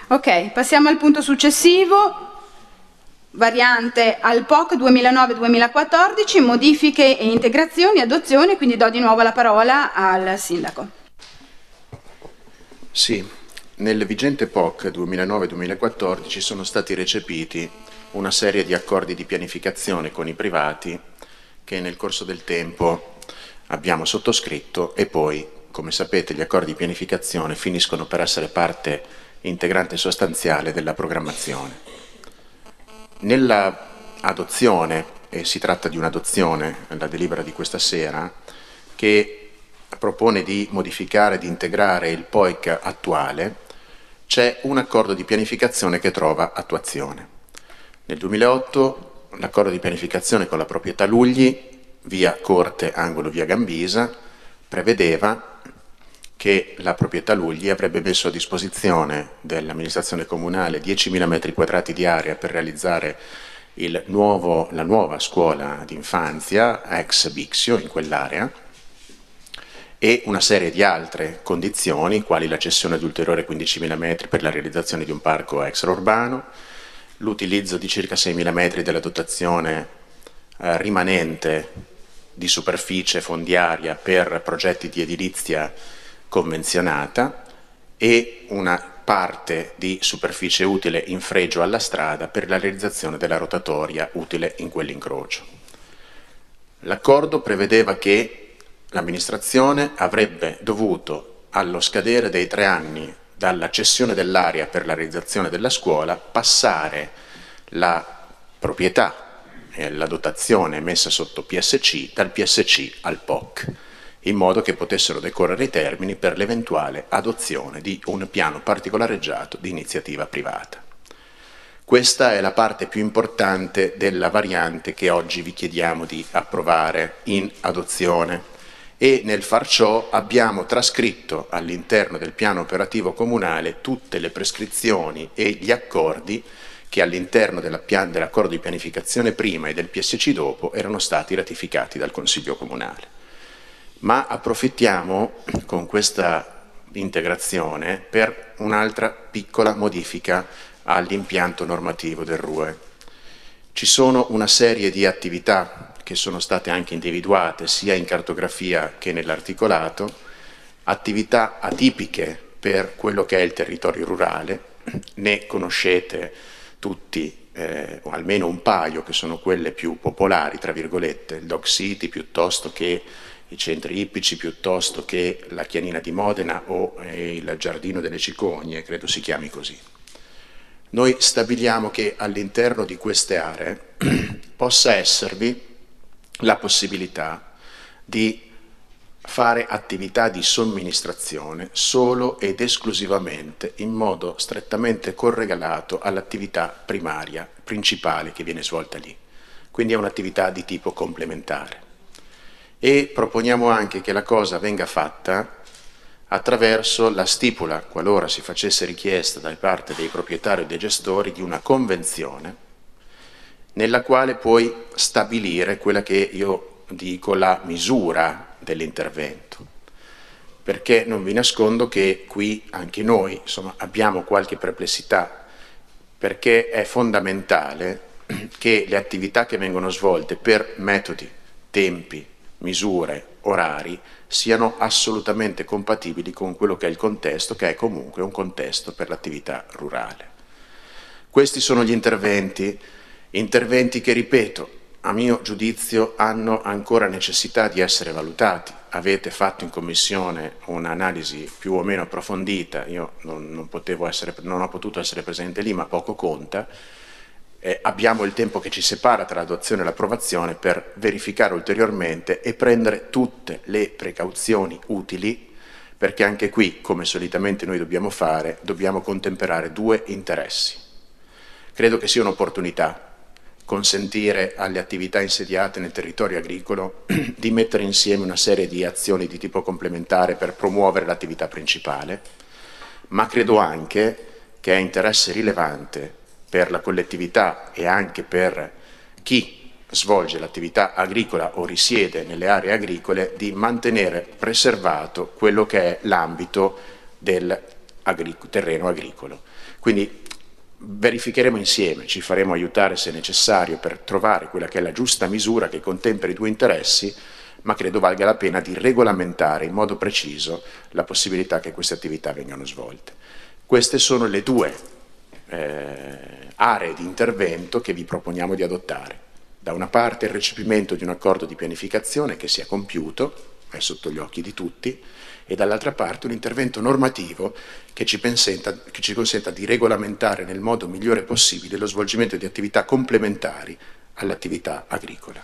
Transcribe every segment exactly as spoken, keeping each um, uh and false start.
Ok, passiamo al punto successivo. Variante al P O C duemilanove duemilaquattordici, modifiche e integrazioni, adozione, quindi do di nuovo la parola al Sindaco. Sì, nel vigente P O C duemilanove duemilaquattordici sono stati recepiti una serie di accordi di pianificazione con i privati che nel corso del tempo abbiamo sottoscritto e poi, come sapete, gli accordi di pianificazione finiscono per essere parte integrante e sostanziale della programmazione. Nella adozione, e si tratta di un'adozione, la delibera di questa sera, che propone di modificare e di integrare il P O I C attuale, c'è un accordo di pianificazione che trova attuazione. Nel duemilaotto l'accordo di pianificazione con la proprietà Lugli, via Corte, angolo via Gambisa, prevedeva che la proprietà Lugli avrebbe messo a disposizione dell'amministrazione comunale diecimila metri quadrati di area per realizzare il nuovo, la nuova scuola d'infanzia ex Bixio in quell'area e una serie di altre condizioni, quali la cessione di ulteriore quindicimila metri per la realizzazione di un parco extraurbano, l'utilizzo di circa seimila metri della dotazione eh, rimanente di superficie fondiaria per progetti di edilizia convenzionata e una parte di superficie utile in fregio alla strada per la realizzazione della rotatoria utile in quell'incrocio. L'accordo prevedeva che l'amministrazione avrebbe dovuto, allo scadere dei tre anni dalla cessione dell'area per la realizzazione della scuola, passare la proprietà e la dotazione messa sotto P S C dal P S C al P O C, in modo che potessero decorrere i termini per l'eventuale adozione di un piano particolareggiato di iniziativa privata. Questa è la parte più importante della variante che oggi vi chiediamo di approvare in adozione e nel far ciò abbiamo trascritto all'interno del piano operativo comunale tutte le prescrizioni e gli accordi che all'interno dell'accordo di pianificazione prima e del P S C dopo erano stati ratificati dal Consiglio Comunale. Ma approfittiamo con questa integrazione per un'altra piccola modifica all'impianto normativo del R U E. Ci sono una serie di attività che sono state anche individuate sia in cartografia che nell'articolato, attività atipiche per quello che è il territorio rurale, ne conoscete tutti eh, o almeno un paio che sono quelle più popolari, tra virgolette, il Dog City piuttosto che i centri ippici, piuttosto che la Chianina di Modena o eh, il Giardino delle Cicogne, credo si chiami così. Noi stabiliamo che all'interno di queste aree possa esservi la possibilità di fare attività di somministrazione solo ed esclusivamente in modo strettamente correlato all'attività primaria, principale che viene svolta lì. Quindi è un'attività di tipo complementare. E proponiamo anche che la cosa venga fatta attraverso la stipula, qualora si facesse richiesta da parte dei proprietari o dei gestori, di una convenzione nella quale puoi stabilire quella che io dico la misura dell'intervento. Perché non vi nascondo che qui anche noi insomma, abbiamo qualche perplessità, perché è fondamentale che le attività che vengono svolte per metodi, tempi, misure, orari, siano assolutamente compatibili con quello che è il contesto, che è comunque un contesto per l'attività rurale. Questi sono gli interventi, interventi che, ripeto, a mio giudizio hanno ancora necessità di essere valutati. Avete fatto in commissione un'analisi più o meno approfondita, io non, non, potevo essere, non ho potuto essere presente lì, ma poco conta. Eh, abbiamo il tempo che ci separa tra l'adozione e l'approvazione per verificare ulteriormente e prendere tutte le precauzioni utili, perché anche qui, come solitamente noi dobbiamo fare, dobbiamo contemperare due interessi. Credo che sia un'opportunità consentire alle attività insediate nel territorio agricolo di mettere insieme una serie di azioni di tipo complementare per promuovere l'attività principale, ma credo anche che è interesse rilevante per la collettività e anche per chi svolge l'attività agricola o risiede nelle aree agricole di mantenere preservato quello che è l'ambito del agric- terreno agricolo. Quindi verificheremo insieme, ci faremo aiutare se necessario per trovare quella che è la giusta misura che contemperi i due interessi, ma credo valga la pena di regolamentare in modo preciso la possibilità che queste attività vengano svolte. Queste sono le due eh, aree di intervento che vi proponiamo di adottare. Da una parte il recepimento di un accordo di pianificazione che sia compiuto, è sotto gli occhi di tutti, e dall'altra parte un intervento normativo che ci, consenta, che ci consenta di regolamentare nel modo migliore possibile lo svolgimento di attività complementari all'attività agricola.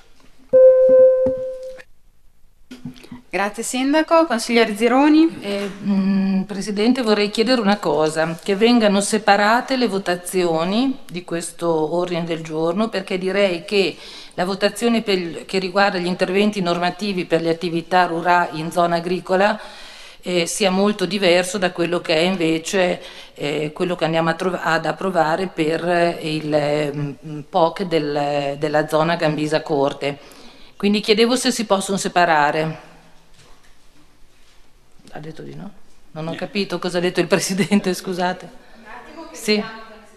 Grazie Sindaco. Consigliere Zironi. Eh, mh, Presidente, vorrei chiedere una cosa, che vengano separate le votazioni di questo ordine del giorno, perché direi che la votazione per il, che riguarda gli interventi normativi per le attività rurali in zona agricola eh, sia molto diverso da quello che è invece eh, quello che andiamo a trov- ad approvare per il eh, P O C del, della zona Gambisa Corte. Quindi chiedevo se si possono separare. Ha detto di no? Non ho capito cosa ha detto il Presidente, scusate. Un attimo che sì.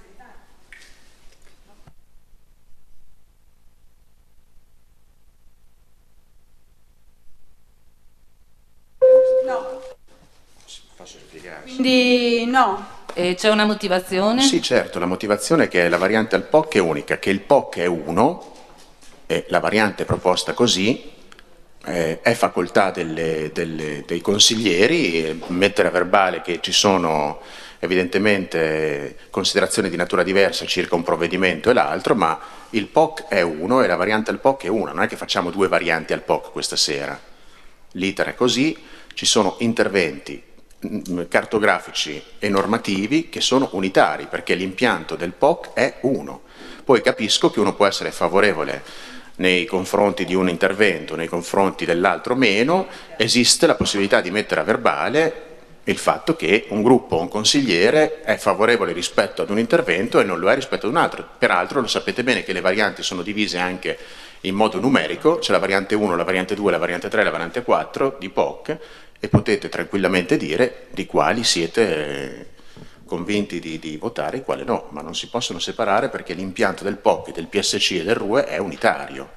No. Posso spiegare? Quindi no. E c'è una motivazione? Sì, certo, la motivazione è che la variante al P O C è unica, che il P O C è uno e la variante proposta così eh, è facoltà delle, delle, dei consiglieri mettere a verbale che ci sono evidentemente considerazioni di natura diversa circa un provvedimento e l'altro, ma il P O C è uno e la variante al P O C è una, non è che facciamo due varianti al P O C questa sera. L'iter è così, ci sono interventi cartografici e normativi che sono unitari perché l'impianto del P O C è uno. Poi capisco che uno può essere favorevole nei confronti di un intervento, nei confronti dell'altro meno, esiste la possibilità di mettere a verbale il fatto che un gruppo o un consigliere è favorevole rispetto ad un intervento e non lo è rispetto ad un altro. Peraltro lo sapete bene che le varianti sono divise anche in modo numerico, c'è la variante uno, la variante due, la variante tre, la variante quattro di P O C e potete tranquillamente dire di quali siete convinti di, di votare e quale no, ma non si possono separare perché l'impianto del P O C, del P S C e del R U E è unitario.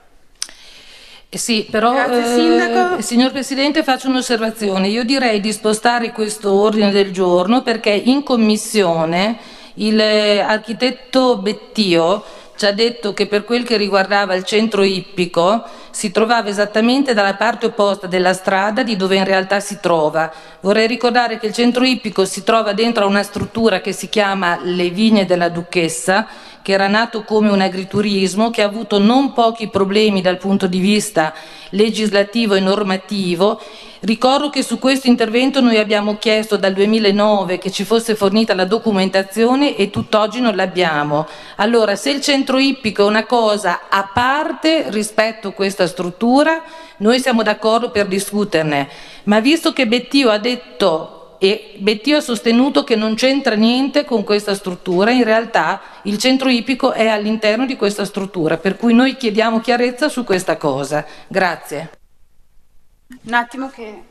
Eh sì, però Grazie, eh, signor Presidente faccio un'osservazione, io direi di spostare questo ordine del giorno perché in commissione il eh, architetto Bettio ci ha detto che per quel che riguardava il centro ippico si trovava esattamente dalla parte opposta della strada di dove in realtà si trova. Vorrei ricordare che il centro ippico si trova dentro a una struttura che si chiama Le Vigne della Duchessa, che era nato come un agriturismo, che ha avuto non pochi problemi dal punto di vista legislativo e normativo. Ricordo che su questo intervento noi abbiamo chiesto dal duemilanove che ci fosse fornita la documentazione e tutt'oggi non l'abbiamo. Allora, se il centro ippico è una cosa a parte rispetto a questa struttura, noi siamo d'accordo per discuterne, ma visto che Bettio ha detto e Bettio ha sostenuto che non c'entra niente con questa struttura, in realtà il centro ippico è all'interno di questa struttura, per cui noi chiediamo chiarezza su questa cosa. Grazie. Un attimo che...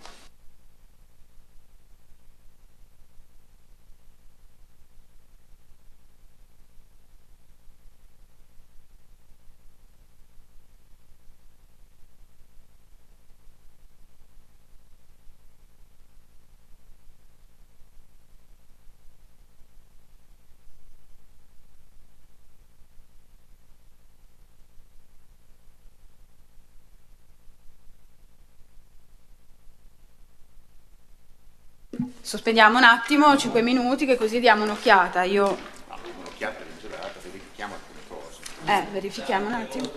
Sospendiamo un attimo, cinque minuti, che così diamo un'occhiata. Io... No, un'occhiata misurata, verifichiamo alcune cose. Eh, verifichiamo un attimo.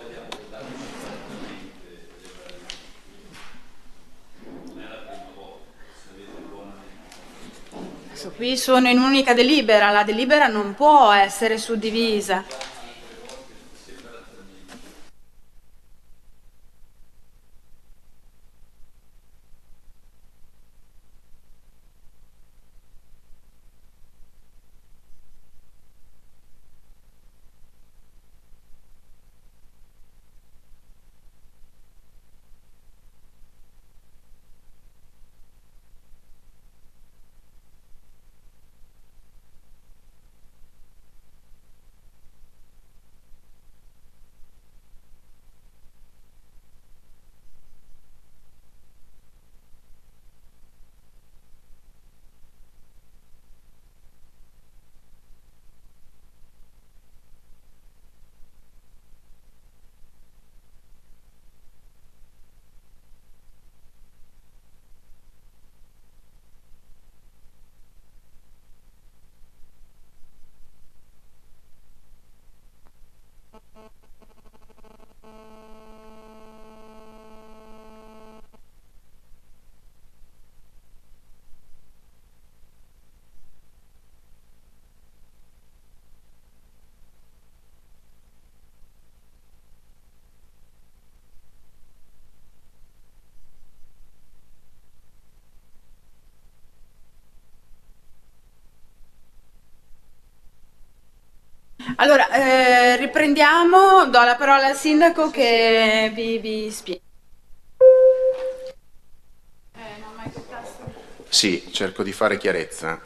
Adesso qui sono in un'unica delibera, la delibera non può essere suddivisa. Allora, eh, riprendiamo, do la parola al sindaco che vi, vi spiega. Sì, cerco di fare chiarezza.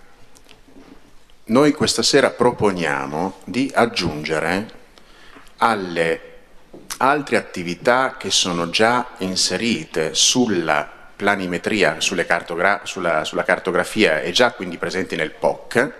Noi questa sera proponiamo di aggiungere alle altre attività che sono già inserite sulla planimetria, sulle cartogra- sulla, sulla cartografia e già quindi presenti nel P O C,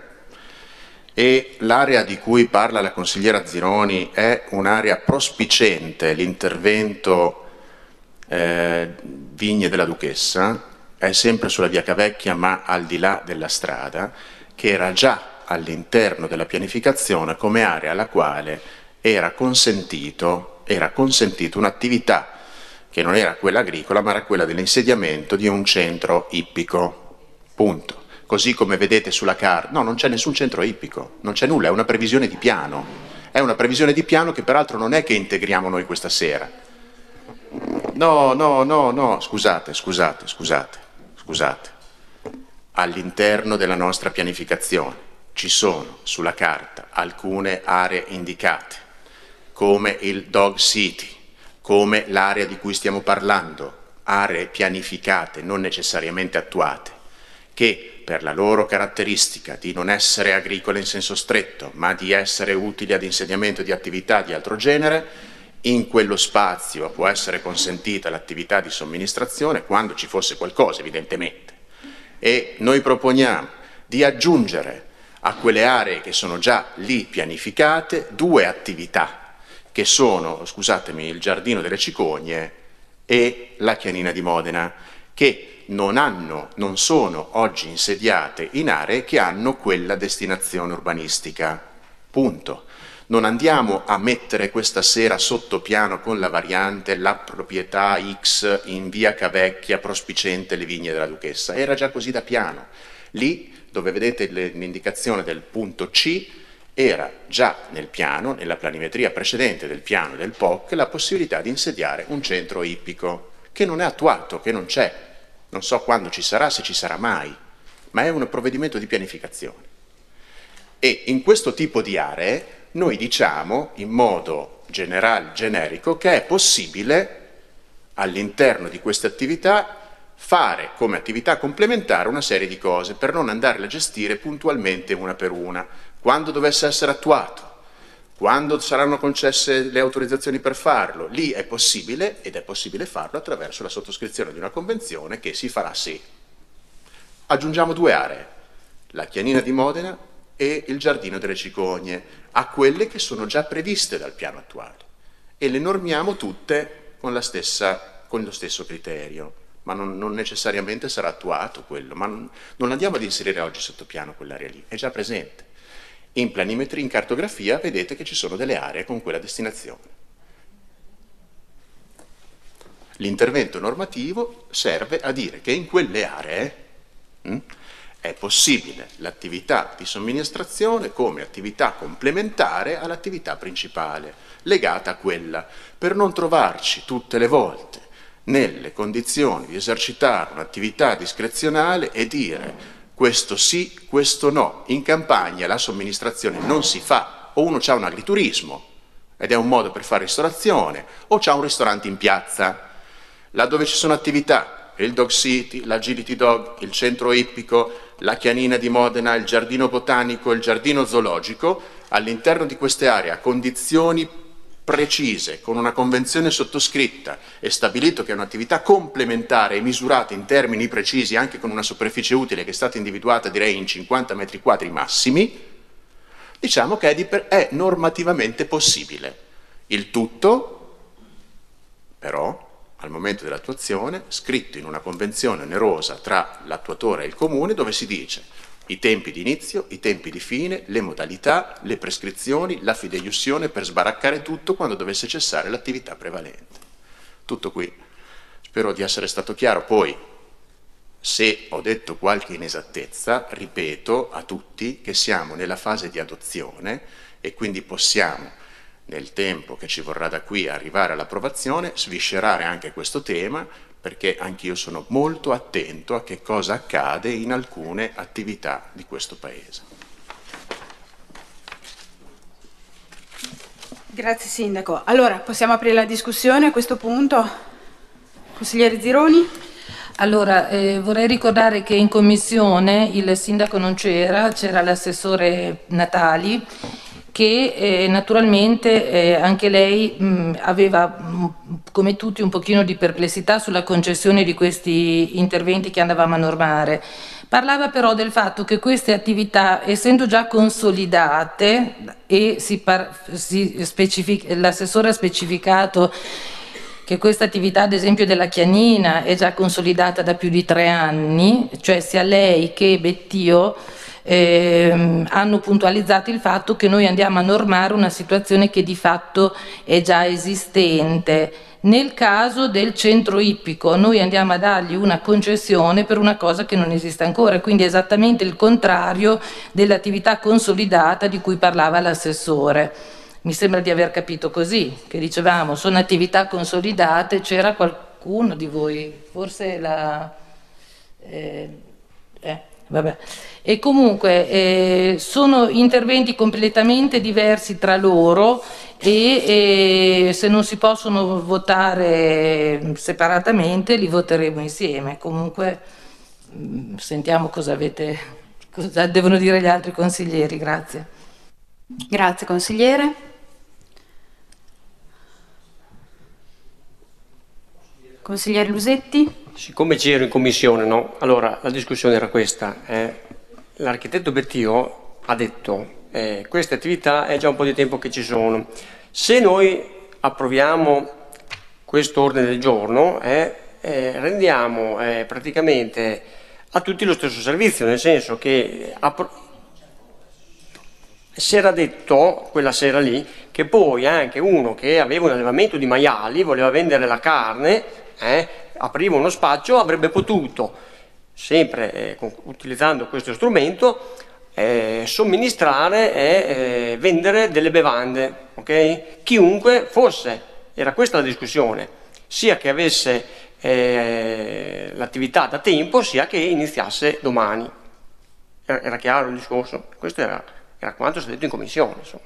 e l'area di cui parla la consigliera Zironi è un'area prospicente, l'intervento eh, Vigne della Duchessa, è sempre sulla via Cavecchia ma al di là della strada, che era già all'interno della pianificazione come area alla quale era consentito, era consentito un'attività che non era quella agricola ma era quella dell'insediamento di un centro ippico, punto. Così come vedete sulla carta, no, non c'è nessun centro ippico, non c'è nulla, è una previsione di piano, è una previsione di piano che peraltro non è che integriamo noi questa sera. No, no, no, no, scusate, scusate, scusate, scusate. All'interno della nostra pianificazione ci sono sulla carta alcune aree indicate, come il Dog City, come l'area di cui stiamo parlando, aree pianificate, non necessariamente attuate, che per la loro caratteristica di non essere agricole in senso stretto, ma di essere utili ad insediamento di attività di altro genere, in quello spazio può essere consentita l'attività di somministrazione quando ci fosse qualcosa, evidentemente. E noi proponiamo di aggiungere a quelle aree che sono già lì pianificate due attività, che sono, scusatemi, il Giardino delle Cicogne e la Chianina di Modena, che non hanno, non sono oggi insediate in aree che hanno quella destinazione urbanistica. Punto. Non andiamo a mettere questa sera sotto piano con la variante la proprietà X in via Cavecchia prospicente le Vigne della Duchessa. Era già così da piano. Lì, dove vedete l'indicazione del punto C, era già nel piano, nella planimetria precedente del piano del P O C, la possibilità di insediare un centro ippico, che non è attuato, che non c'è. Non so quando ci sarà, se ci sarà mai, ma è un provvedimento di pianificazione. E in questo tipo di aree noi diciamo in modo generale, generico, che è possibile all'interno di queste attività fare come attività complementare una serie di cose per non andarle a gestire puntualmente una per una. Quando dovesse essere attuato, quando saranno concesse le autorizzazioni per farlo, lì è possibile, ed è possibile farlo attraverso la sottoscrizione di una convenzione che si farà sì. Aggiungiamo due aree, la Chianina di Modena e il Giardino delle Cicogne, a quelle che sono già previste dal piano attuale, e le normiamo tutte con, la stessa, con lo stesso criterio, ma non, non necessariamente sarà attuato quello, ma non, non andiamo ad inserire oggi sotto piano quell'area lì, è già presente. In planimetria, in cartografia, vedete che ci sono delle aree con quella destinazione. L'intervento normativo serve a dire che in quelle aree mh, è possibile l'attività di somministrazione come attività complementare all'attività principale, legata a quella, per non trovarci tutte le volte nelle condizioni di esercitare un'attività discrezionale e dire questo sì, questo no. In campagna la somministrazione non si fa, o uno c'ha un agriturismo ed è un modo per fare ristorazione, o c'ha un ristorante in piazza. Laddove ci sono attività, il Dog City, l'Agility Dog, il centro ippico, la Chianina di Modena, il giardino botanico, il giardino zoologico, all'interno di queste aree a condizioni precise, con una convenzione sottoscritta e stabilito che è un'attività complementare e misurata in termini precisi anche con una superficie utile che è stata individuata direi in cinquanta metri quadri massimi, diciamo che è, di per, è normativamente possibile. Il tutto, però, al momento dell'attuazione, scritto in una convenzione onerosa tra l'attuatore e il comune, dove si dice i tempi di inizio, i tempi di fine, le modalità, le prescrizioni, la fideiussione per sbaraccare tutto quando dovesse cessare l'attività prevalente. Tutto qui. Spero di essere stato chiaro. Poi, se ho detto qualche inesattezza, ripeto a tutti che siamo nella fase di adozione e quindi possiamo, nel tempo che ci vorrà da qui a arrivare all'approvazione, sviscerare anche questo tema, perché anch'io sono molto attento a che cosa accade in alcune attività di questo Paese. Grazie Sindaco. Allora, possiamo aprire la discussione a questo punto? Consigliere Zironi? Allora, eh, vorrei ricordare che in commissione il Sindaco non c'era, c'era l'assessore Natali, che eh, naturalmente eh, anche lei mh, aveva, mh, come tutti, un pochino di perplessità sulla concessione di questi interventi che andavamo a normare. Parlava però del fatto che queste attività, essendo già consolidate, e si par- si specific- l'assessore ha specificato che questa attività, ad esempio della Chianina, è già consolidata da più di tre anni, cioè sia lei che Bettio eh, hanno puntualizzato il fatto che noi andiamo a normare una situazione che di fatto è già esistente. Nel caso del centro ippico noi andiamo a dargli una concessione per una cosa che non esiste ancora, quindi è esattamente il contrario dell'attività consolidata di cui parlava l'assessore. Mi sembra di aver capito così, che dicevamo sono attività consolidate. C'era qualcuno di voi, forse la... Eh, eh, vabbè. E comunque eh, sono interventi completamente diversi tra loro e, e se non si possono votare separatamente li voteremo insieme. Comunque mh, sentiamo cosa avete, cosa devono dire gli altri consiglieri. Grazie. Grazie consigliere. Consigliere Lusetti? Siccome c'ero in commissione, no? Allora la discussione era questa. Eh, l'architetto Bettio ha detto eh, queste attività è già un po' di tempo che ci sono. Se noi approviamo questo ordine del giorno eh, eh, rendiamo eh, praticamente a tutti lo stesso servizio, nel senso che si era detto quella sera lì che poi anche uno che aveva un allevamento di maiali, voleva vendere la carne, eh, apriva uno spaccio, avrebbe potuto, sempre eh, con, utilizzando questo strumento, eh, somministrare e eh, vendere delle bevande, ok? Chiunque fosse, era questa la discussione, sia che avesse eh, l'attività da tempo, sia che iniziasse domani. Era, era chiaro il discorso? Questo era, era quanto si è detto in commissione, insomma.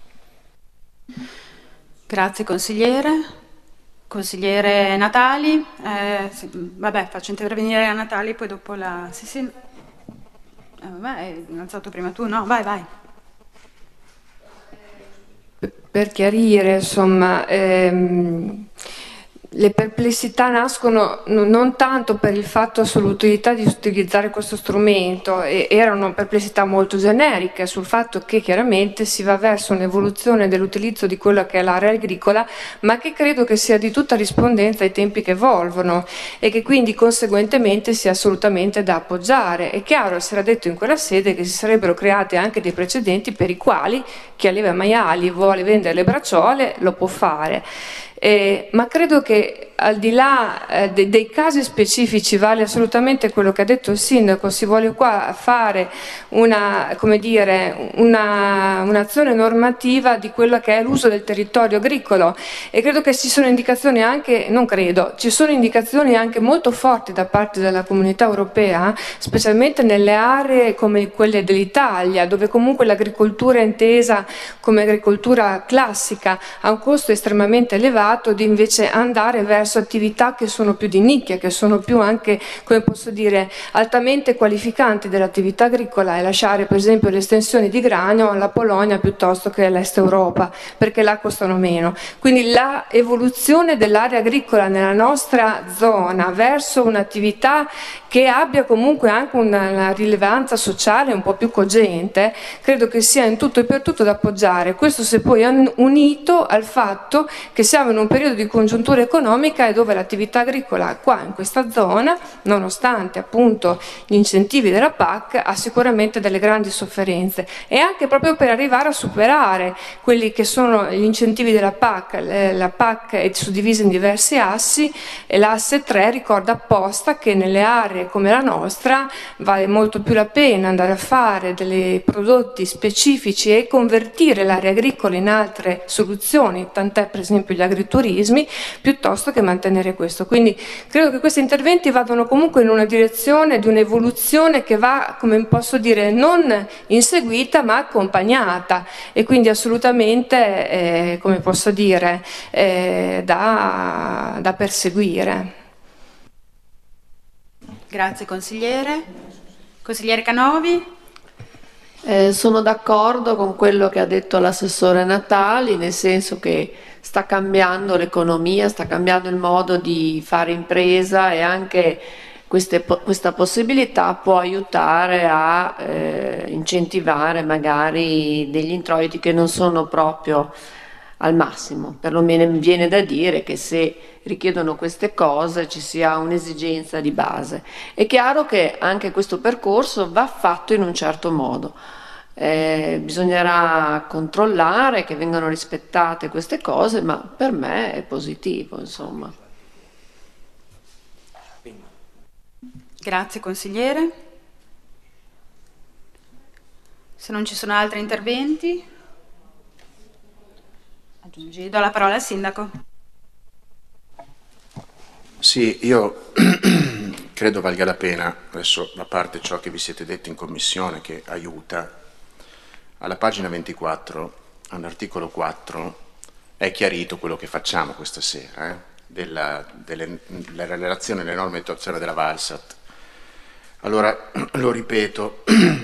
Grazie consigliere. Consigliere Natali, eh, sì, vabbè, faccio intervenire a Natali, poi dopo la... Sì, sì. Eh, vabbè, hai innalzato prima tu, no? Vai, vai. Per chiarire, insomma, ehm, le perplessità nascono non tanto per il fatto sull'utilità di utilizzare questo strumento, e erano perplessità molto generiche sul fatto che chiaramente si va verso un'evoluzione dell'utilizzo di quella che è l'area agricola, ma che credo che sia di tutta rispondenza ai tempi che evolvono e che quindi conseguentemente sia assolutamente da appoggiare. È chiaro, si era detto in quella sede che si sarebbero creati anche dei precedenti per i quali chi alleva maiali vuole vendere le bracciole lo può fare. Eh, ma credo che al di là eh, de- dei casi specifici vale assolutamente quello che ha detto il sindaco. Si vuole qua fare una, come dire, una, un'azione normativa di quello che è l'uso del territorio agricolo, e credo che ci sono indicazioni anche, non credo, ci sono indicazioni anche molto forti da parte della Comunità Europea, specialmente nelle aree come quelle dell'Italia, dove comunque l'agricoltura è intesa come agricoltura classica ha un costo estremamente elevato, di invece andare verso attività che sono più di nicchia, che sono più anche, come posso dire, altamente qualificanti dell'attività agricola, e lasciare per esempio le estensioni di grano alla Polonia piuttosto che all'est Europa, perché là costano meno. Quindi la evoluzione dell'area agricola nella nostra zona verso un'attività che abbia comunque anche una, una rilevanza sociale un po' più cogente, credo che sia in tutto e per tutto da appoggiare. Questo se poi unito al fatto che siamo in un periodo di congiuntura economica e dove l'attività agricola qua in questa zona, nonostante appunto gli incentivi della P A C, ha sicuramente delle grandi sofferenze, e anche proprio per arrivare a superare quelli che sono gli incentivi della P A C. La P A C è suddivisa in diversi assi, e l'asse tre ricorda apposta che nelle aree come la nostra vale molto più la pena andare a fare dei prodotti specifici e convertire l'area agricola in altre soluzioni, tant'è per esempio gli agriturismi, piuttosto che mantenere questo. Quindi credo che questi interventi vadano comunque in una direzione di un'evoluzione che va, come posso dire, non inseguita ma accompagnata, e quindi assolutamente, eh, come posso dire, eh, da, da perseguire. Grazie consigliere. Consigliere Canovi? Eh, sono d'accordo con quello che ha detto l'assessore Natali, nel senso che sta cambiando l'economia, sta cambiando il modo di fare impresa, e anche queste, questa possibilità può aiutare a eh, incentivare magari degli introiti che non sono proprio al massimo. Perlomeno viene da dire che se richiedono queste cose ci sia un'esigenza di base. È chiaro che anche questo percorso va fatto in un certo modo. Eh, bisognerà controllare che vengano rispettate queste cose, ma per me è positivo, insomma. Grazie consigliere. Se non ci sono altri interventi, aggiungi, do la parola al sindaco. Sì, io credo valga la pena, adesso a parte ciò che vi siete detti in commissione che aiuta, alla pagina ventiquattro, all'articolo quattro, è chiarito quello che facciamo questa sera, eh? della, delle, della relazione alle norme di attuazione della Valsat. Allora, lo ripeto,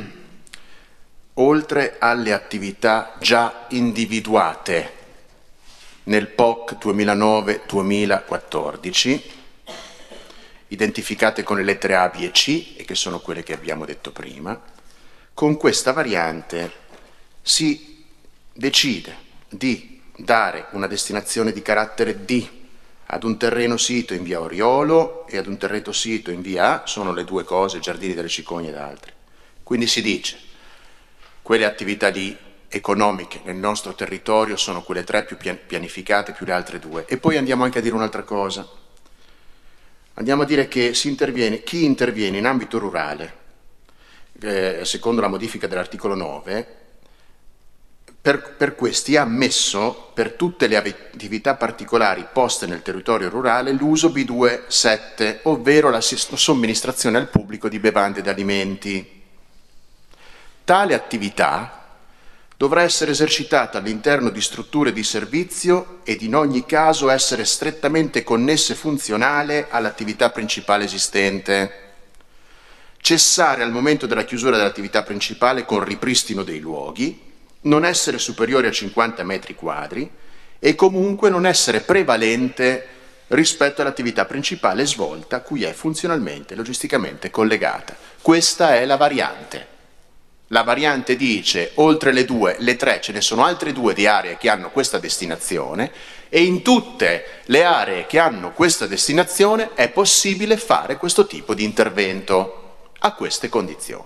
oltre alle attività già individuate nel P O C duemilanove duemilaquattordici, identificate con le lettere A, B e C, e che sono quelle che abbiamo detto prima, con questa variante si decide di dare una destinazione di carattere D ad un terreno sito in via Oriolo e ad un terreno sito in via A, sono le due cose, Giardini delle Cicogne ed altri. Quindi si dice, quelle attività lì economiche nel nostro territorio sono quelle tre più pianificate più le altre due. E poi andiamo anche a dire un'altra cosa. Andiamo a dire che si interviene, chi interviene in ambito rurale, eh, secondo la modifica dell'articolo nove, per, per questi ha ammesso per tutte le attività particolari poste nel territorio rurale l'uso B due sette, ovvero la somministrazione al pubblico di bevande ed alimenti. Tale attività dovrà essere esercitata all'interno di strutture di servizio ed in ogni caso essere strettamente connesse e funzionale all'attività principale esistente. Cessare al momento della chiusura dell'attività principale con ripristino dei luoghi, non essere superiore a cinquanta metri quadri e comunque non essere prevalente rispetto all'attività principale svolta a cui è funzionalmente e logisticamente collegata. Questa è la variante. La variante dice, oltre le due, le tre, ce ne sono altre due di aree che hanno questa destinazione, e in tutte le aree che hanno questa destinazione è possibile fare questo tipo di intervento a queste condizioni.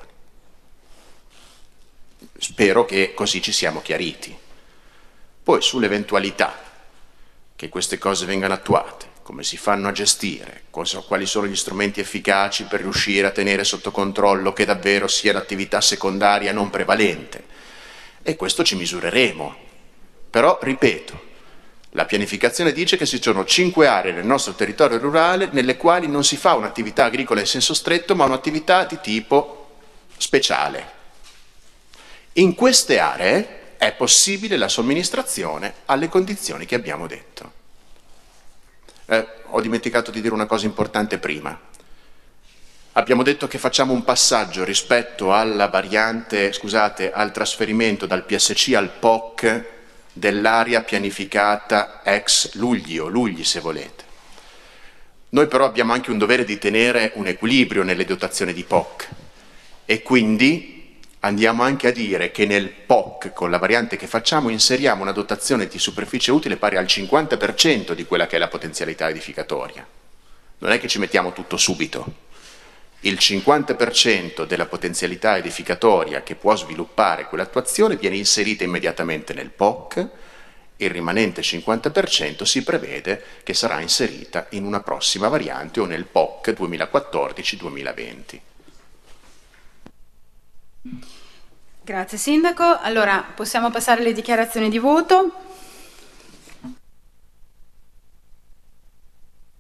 Spero che così ci siamo chiariti. Poi sull'eventualità che queste cose vengano attuate, come si fanno a gestire, cosa, quali sono gli strumenti efficaci per riuscire a tenere sotto controllo che davvero sia l'attività secondaria non prevalente. E questo ci misureremo. Però, ripeto, la pianificazione dice che ci sono cinque aree nel nostro territorio rurale nelle quali non si fa un'attività agricola in senso stretto, ma un'attività di tipo speciale. In queste aree è possibile la somministrazione alle condizioni che abbiamo detto. Eh, ho dimenticato di dire una cosa importante prima. Abbiamo detto che facciamo un passaggio rispetto alla variante, scusate, al trasferimento dal P S C al P O C dell'area pianificata ex Luglio, Lugli se volete. Noi però abbiamo anche un dovere di tenere un equilibrio nelle dotazioni di P O C e quindi andiamo anche a dire che nel P O C, con la variante che facciamo, inseriamo una dotazione di superficie utile pari al cinquanta per cento di quella che è la potenzialità edificatoria. Non è che ci mettiamo tutto subito. Il cinquanta per cento della potenzialità edificatoria che può sviluppare quell'attuazione viene inserita immediatamente nel P O C, il rimanente cinquanta per cento si prevede che sarà inserita in una prossima variante o nel P O C duemilaquattordici duemilaventi. Grazie Sindaco. Allora possiamo passare alle dichiarazioni di voto.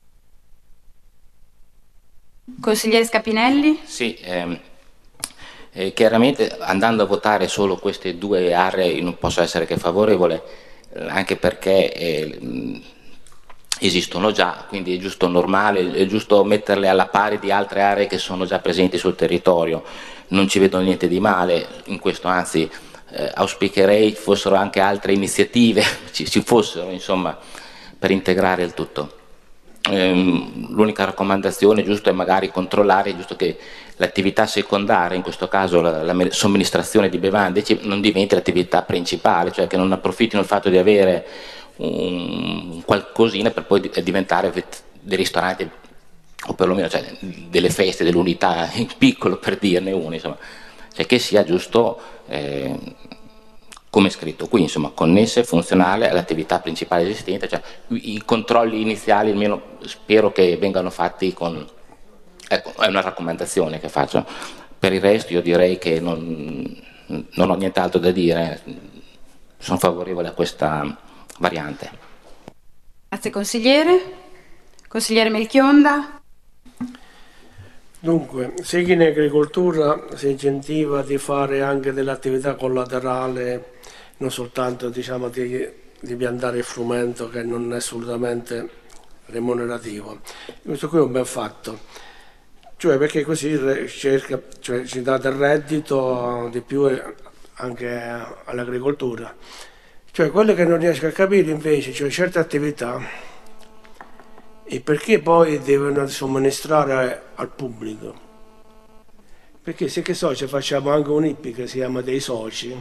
Consigliere Scapinelli? Sì, ehm, eh, chiaramente andando a votare solo queste due aree non posso essere che favorevole, eh, anche perché eh, mh, esistono già, quindi è giusto normale, è giusto metterle alla pari di altre aree che sono già presenti sul territorio. Non ci vedo niente di male in questo, anzi eh, auspicherei fossero anche altre iniziative, ci, ci fossero insomma, per integrare il tutto. Ehm, l'unica raccomandazione giusto è magari controllare giusto che l'attività secondaria, in questo caso la, la somministrazione di bevande, non diventi l'attività principale, cioè che non approfittino il fatto di avere un qualcosina per poi diventare dei ristoranti o perlomeno cioè, delle feste dell'unità in piccolo, per dirne uno, insomma, cioè che sia giusto eh, come è scritto qui, insomma, connessa e funzionale all'attività principale esistente, cioè i controlli iniziali almeno spero che vengano fatti con, ecco, è una raccomandazione che faccio. Per il resto io direi che non, non ho nient'altro da dire, sono favorevole a questa variante. Grazie consigliere. Consigliere Melchionda? Dunque, se in agricoltura si incentiva di fare anche dell'attività collaterale, non soltanto diciamo di, di piantare il frumento che non è assolutamente remunerativo, questo qui è un bel fatto, cioè perché così cerca, cioè, ci dà del reddito di più anche all'agricoltura. Cioè quello che non riesco a capire invece, cioè certe attività, e perché poi devono somministrare al pubblico? Perché se che so, ci facciamo anche un I P I che si chiama dei soci,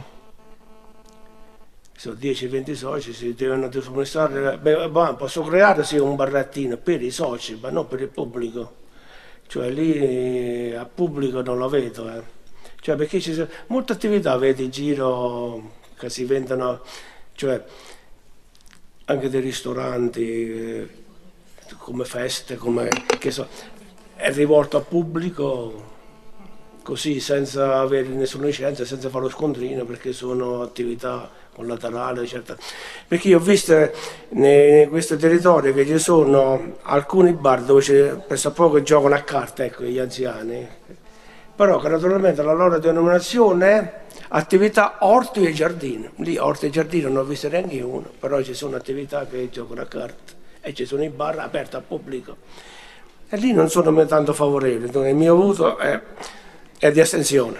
sono dieci venti soci, si devono somministrare, beh, posso creare sì un barrettino per i soci, ma non per il pubblico, cioè lì al pubblico non lo vedo, eh. Cioè perché ci sono molte attività, vedi in giro che si vendono, cioè anche dei ristoranti, eh, come feste, come, che so, è rivolto al pubblico così senza avere nessuna licenza, senza fare lo scontrino, perché sono attività collaterali, certo. Perché io ho visto in questo territorio che ci sono alcuni bar dove c'è presso a poco giocano a carte, ecco, gli anziani, però che naturalmente la loro denominazione è attività orti e giardini. Lì orti e giardini non ho visto neanche uno, però ci sono attività che giocano a carte e ci sono i bar aperti al pubblico. E lì non sono tanto favorevole, il mio voto è, è di astensione.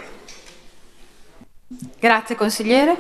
Grazie consigliere.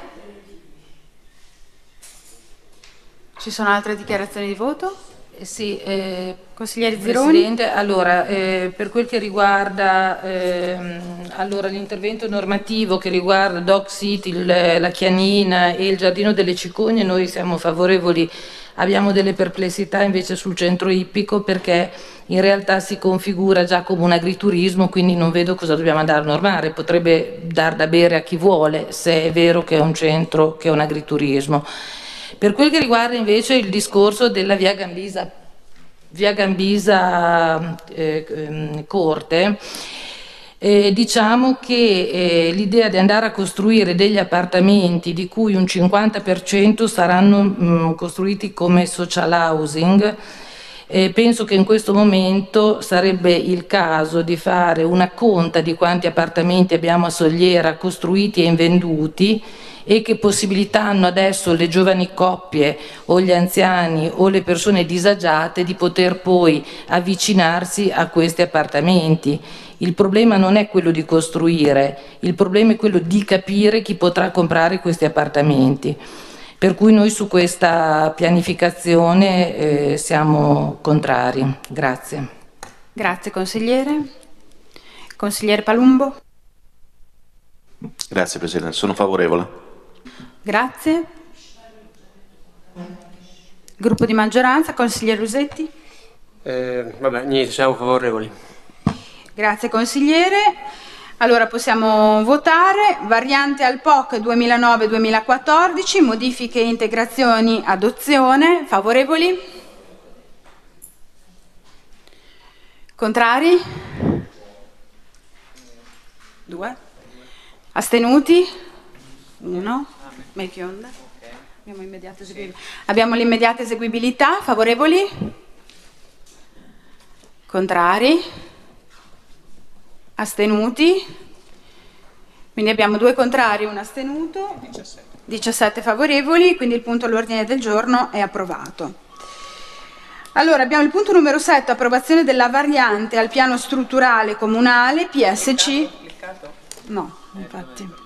Ci sono altre dichiarazioni di voto? Eh sì, eh, consigliere Zironi. Presidente, allora, eh, per quel che riguarda ehm, allora, l'intervento normativo che riguarda Dog City, il, la Chianina e il Giardino delle Cicogne, noi siamo favorevoli. Abbiamo delle perplessità invece sul centro ippico perché in realtà si configura già come un agriturismo, quindi non vedo cosa dobbiamo andare a normare, potrebbe dar da bere a chi vuole se è vero che è un centro, che è un agriturismo. Per quel che riguarda invece il discorso della via Gambisa, via Gambisa eh, Corte, Eh, diciamo che eh, l'idea di andare a costruire degli appartamenti di cui un cinquanta per cento saranno mh, costruiti come social housing, eh, penso che in questo momento sarebbe il caso di fare una conta di quanti appartamenti abbiamo a Sogliera costruiti e invenduti e che possibilità hanno adesso le giovani coppie o gli anziani o le persone disagiate di poter poi avvicinarsi a questi appartamenti. Il problema non è quello di costruire, il problema è quello di capire chi potrà comprare questi appartamenti. Per cui noi su questa pianificazione eh, siamo contrari. Grazie. Grazie consigliere. Consigliere Palumbo. Grazie Presidente, sono favorevole. Grazie. Gruppo di maggioranza, consigliere Lusetti. Eh, vabbè, niente, siamo favorevoli. Grazie consigliere. Allora possiamo votare. Variante al P O C duemilanove duemilaquattordici, modifiche e integrazioni adozione. Favorevoli? Contrari? Due. Astenuti? Uno. Melchionda. Abbiamo immediata eseguibilità. Abbiamo l'immediata eseguibilità. Favorevoli? Contrari? Astenuti? Quindi abbiamo due contrari, un astenuto, diciassette favorevoli, quindi il punto all'ordine del giorno è approvato. Allora abbiamo il punto numero sette, approvazione della variante al piano strutturale comunale P S C. No, infatti.